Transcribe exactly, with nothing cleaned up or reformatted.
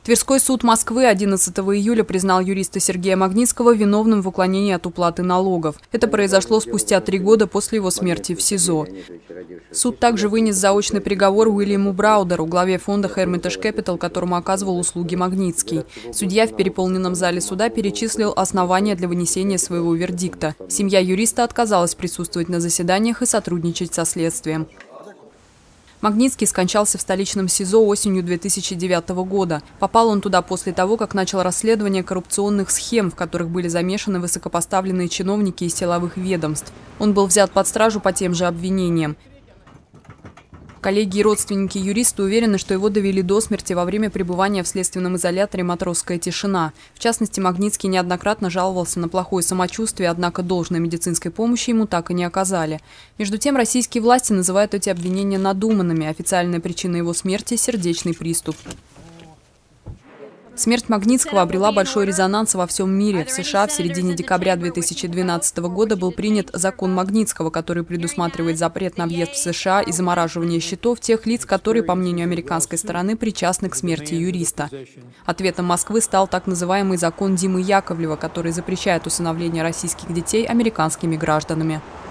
Тверской суд Москвы одиннадцатого июля признал юриста Сергея Магнитского виновным в уклонении от уплаты налогов. Это произошло спустя три года после его смерти в СИЗО. Суд также вынес заочный приговор Уильяму Браудеру, главе фонда Hermitage Capital, которому оказывал услуги Магнитский. Судья в переполненном зале суда перечислил основания для вынесения своего вердикта. Семья юриста отказалась присутствовать на заседаниях и сотрудничать со следствием. Магнитский скончался в столичном СИЗО осенью две тысячи девятого года. Попал он туда после того, как начал расследование коррупционных схем, в которых были замешаны высокопоставленные чиновники из силовых ведомств. Он был взят под стражу по тем же обвинениям. Коллеги и родственники юриста уверены, что его довели до смерти во время пребывания в следственном изоляторе «Матросская тишина». В частности, Магнитский неоднократно жаловался на плохое самочувствие, однако должной медицинской помощи ему так и не оказали. Между тем, российские власти называют эти обвинения надуманными. Официальная причина его смерти – сердечный приступ. Смерть Магнитского обрела большой резонанс во всем мире. В США в середине декабря две тысячи двенадцатого года был принят закон Магнитского, который предусматривает запрет на въезд в США и замораживание счетов тех лиц, которые, по мнению американской стороны, причастны к смерти юриста. Ответом Москвы стал так называемый закон Димы Яковлева, который запрещает усыновление российских детей американскими гражданами.